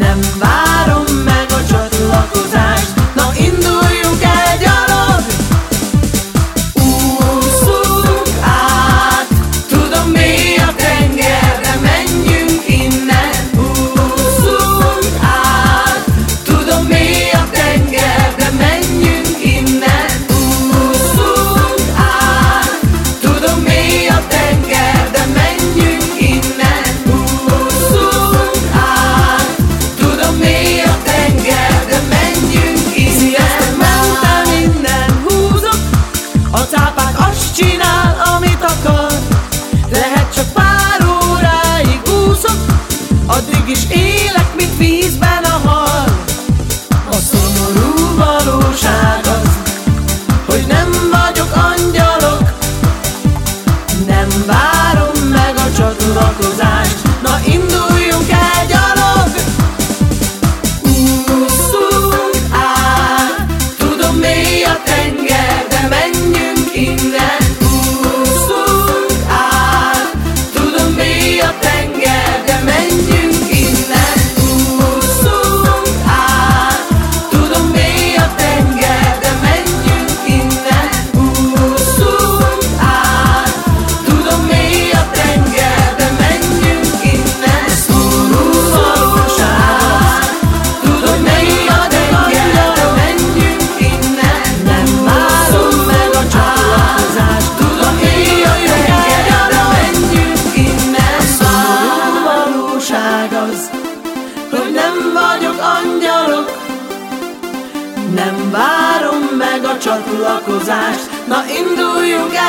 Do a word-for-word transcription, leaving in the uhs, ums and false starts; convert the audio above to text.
Nem várom meg a csatlakozást, na induljunk el gyalog. Ússzunk át, tudom mély a tenger, de menjünk innen. Ússzunk át, tudom mély a tenger, de menjünk innen. Ússzunk át, tudom mély a tenger, de menjünk innen. Ússzunk át, tudom mély a tenger, de menjünk innen. Sziasztok, mentem innen, húzok, a cápák azt csinál, amit akar. Lehet csak pár óráig úszok, addig is élek, mint vízben a hal. A szomorú valóság az, hogy nem vagyok angyalok. Nem várom meg a csatlakozást, na induljunk el gyalog. Ússzunk át, tudom mély a tenger, de menjünk innen. Ússzunk át, tudom mély a tenger, de menjünk innen. Ússzunk át, tudom mély a tenger, de menjünk innen. Ússzunk át, tudom mély a tenger, de menjünk innen. Szomorú valóság, tudom mély a tenger, de menjünk innen. Nem várom meg a csatlakozást, tudom mély a tenger, de menjünk innen. Szomorú valóság az, hogy nem vagyok angyalok. Nem várom meg a csatlakozást, na induljunk